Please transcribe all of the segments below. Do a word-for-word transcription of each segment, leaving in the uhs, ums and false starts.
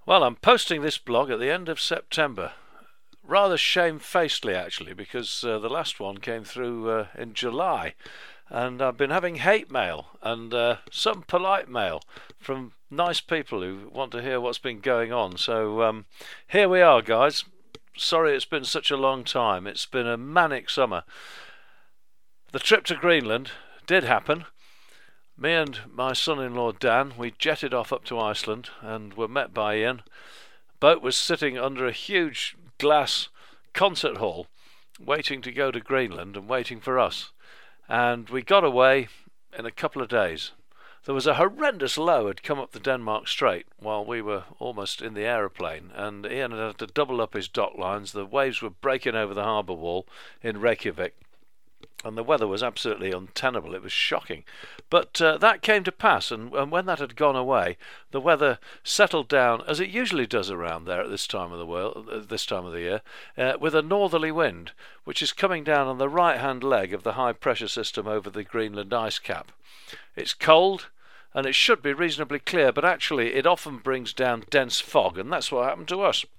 Well, I'm posting this blog at the end of September. Rather shamefacedly, actually, because uh, the last one came through uh, in July. And I've been having hate mail and uh, some polite mail from nice people who want to hear what's been going on. So um, here we are, guys. Sorry it's been such a long time. It's been a manic summer. The trip to Greenland did happen. Me and my son-in-law Dan, we jetted off up to Iceland and were met by Ian. Boat was sitting under a huge glass concert hall, waiting to go to Greenland and waiting for us. And we got away in a couple of days. There was a horrendous low had come up the Denmark Strait while we were almost in the aeroplane, and Ian had had to double up his dock lines. The waves were breaking over the harbour wall in Reykjavik, and the weather was absolutely untenable. It was shocking. But uh, that came to pass, and, and when that had gone away, the weather settled down, as it usually does around there at this time of the world, uh, this time of the year, uh, with a northerly wind, which is coming down on the right-hand leg of the high-pressure system over the Greenland ice cap. It's cold, and it should be reasonably clear, but actually it often brings down dense fog, and that's what happened to us.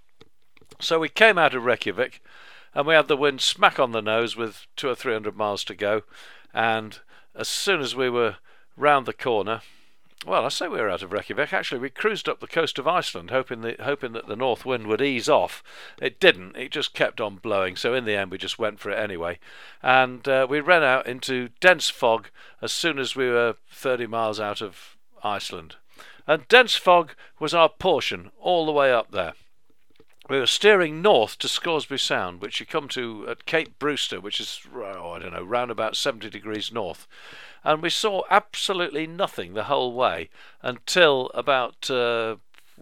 So we came out of Reykjavik, and we had the wind smack on the nose with two or three hundred miles to go. And as soon as we were round the corner, well, I say we were out of Reykjavik. Actually, we cruised up the coast of Iceland, hoping that hoping that the north wind would ease off. It didn't. It just kept on blowing. So in the end, we just went for it anyway. And uh, we ran out into dense fog as soon as we were thirty miles out of Iceland. And dense fog was our portion all the way up there. We were steering north to Scoresby Sound, which you come to at Cape Brewster, which is, oh, I don't know, round about seventy degrees north. And we saw absolutely nothing the whole way until about uh,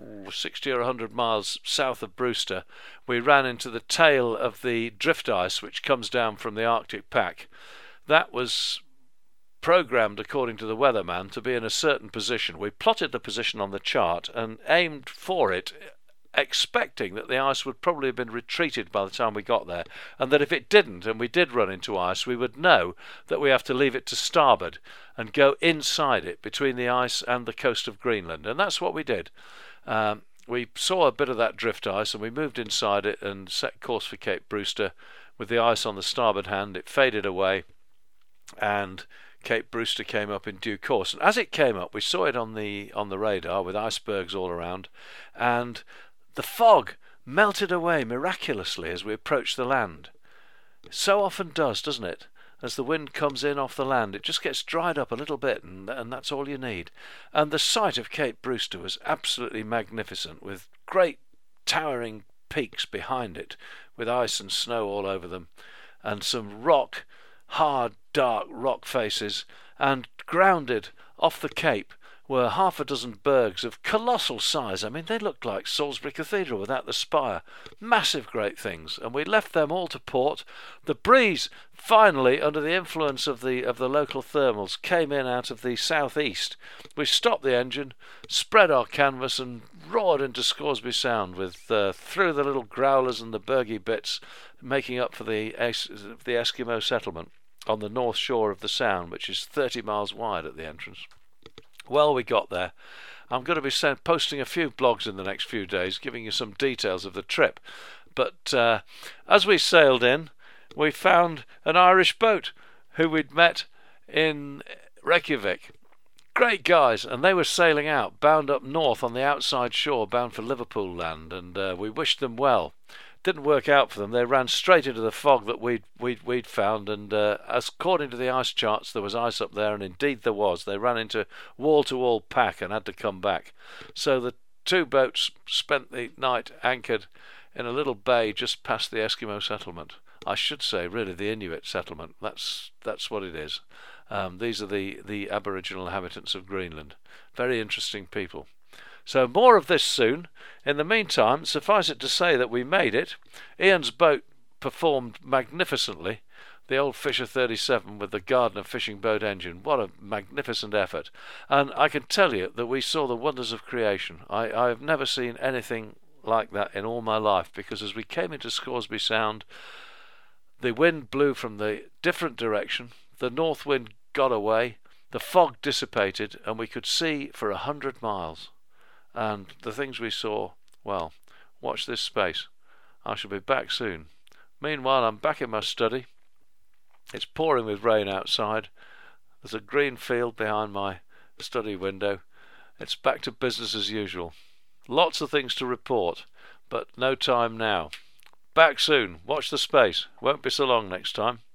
sixty or one hundred miles south of Brewster. We ran into the tail of the drift ice, which comes down from the Arctic pack. That was programmed, according to the weatherman, to be in a certain position. We plotted the position on the chart and aimed for it, expecting that the ice would probably have been retreated by the time we got there, and that if it didn't and we did run into ice, we would know that we have to leave it to starboard and go inside it between the ice and the coast of Greenland. And that's what we did. Um, we saw a bit of that drift ice and we moved inside it and set course for Cape Brewster with the ice on the starboard hand. It faded away and Cape Brewster came up in due course. And as it came up, we saw it on the on the radar with icebergs all around, and the fog melted away miraculously as we approached the land. It so often does, doesn't it? As the wind comes in off the land, it just gets dried up a little bit, and, and that's all you need. And the sight of Cape Brewster was absolutely magnificent, with great towering peaks behind it, with ice and snow all over them, and some rock, hard, dark rock faces, and grounded off the cape were half a dozen bergs of colossal size. I mean, they looked like Salisbury Cathedral without the spire. Massive great things. And we left them all to port. The breeze, finally, under the influence of the of the local thermals, came in out of the southeast. We stopped the engine, spread our canvas, and roared into Scoresby Sound, with uh, through the little growlers and the bergy bits, making up for the es- the Eskimo settlement on the north shore of the Sound, which is thirty miles wide at the entrance. Well, we got there. I'm going to be send, posting a few blogs in the next few days, giving you some details of the trip. But uh, as we sailed in, we found an Irish boat who we'd met in Reykjavik. Great guys, and they were sailing out, bound up north on the outside shore, bound for Liverpool land, and uh, we wished them well. Didn't work out for them. They ran straight into the fog that we'd we'd, we'd found, and uh, as according to the ice charts, there was ice up there, and indeed there was. They ran into wall-to-wall pack and had to come back. So the two boats spent the night anchored in a little bay just past the Eskimo settlement. I should say, really, the Inuit settlement. That's that's what it is. Um, these are the, the Aboriginal inhabitants of Greenland. Very interesting people. So more of this soon. In the meantime, suffice it to say that we made it. Ian's boat performed magnificently. The old Fisher thirty-seven with the Gardner fishing boat engine. What a magnificent effort. And I can tell you that we saw the wonders of creation. I, I have never seen anything like that in all my life, because as we came into Scoresby Sound, the wind blew from the different direction. The north wind got away. The fog dissipated, and we could see for a hundred miles. And the things we saw Well, watch this space. I shall be back soon. Meanwhile, I'm back in my study. It's pouring with rain outside. There's a green field behind my study window. It's back to business as usual. Lots of things to report, but no time now. Back soon. Watch the space. Won't be so long next time.